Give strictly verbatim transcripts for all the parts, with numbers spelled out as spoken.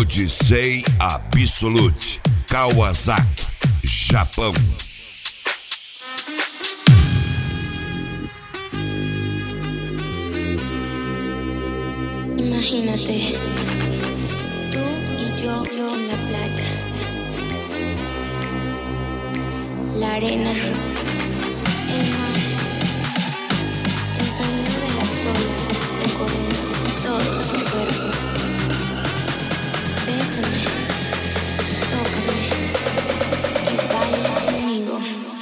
Odyssey Absolute, Kawasaki, Japão. Imagínate, tú y yo, yo en la playa, la arena, el mar, el sonido de las olas recorriendo todo tu cuerpo. Bésame, tócame y baila conmigo.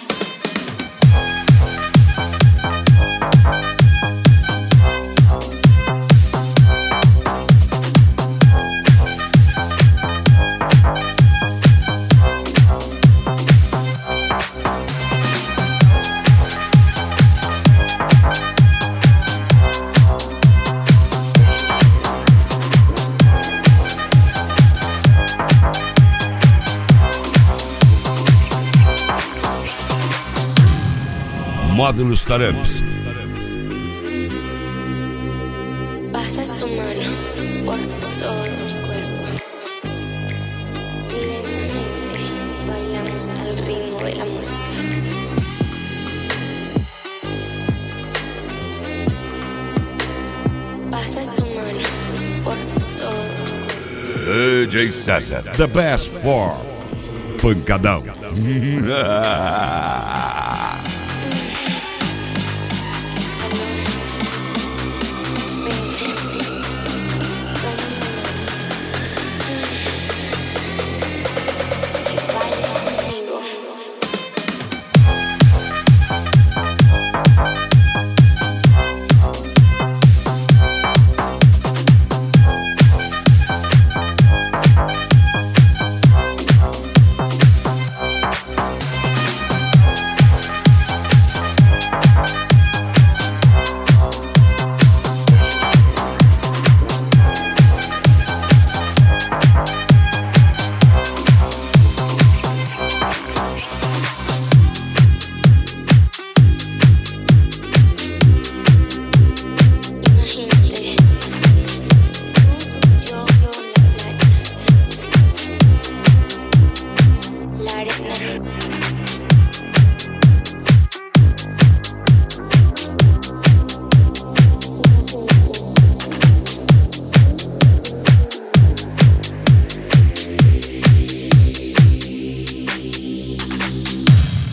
Módulos Taramps. Pasa su mano por todo mi cuerpo y lentamente bailamos al ritmo de la música. Pasa su mano por todo mi cuerpo. D J César, the best for Pancadão.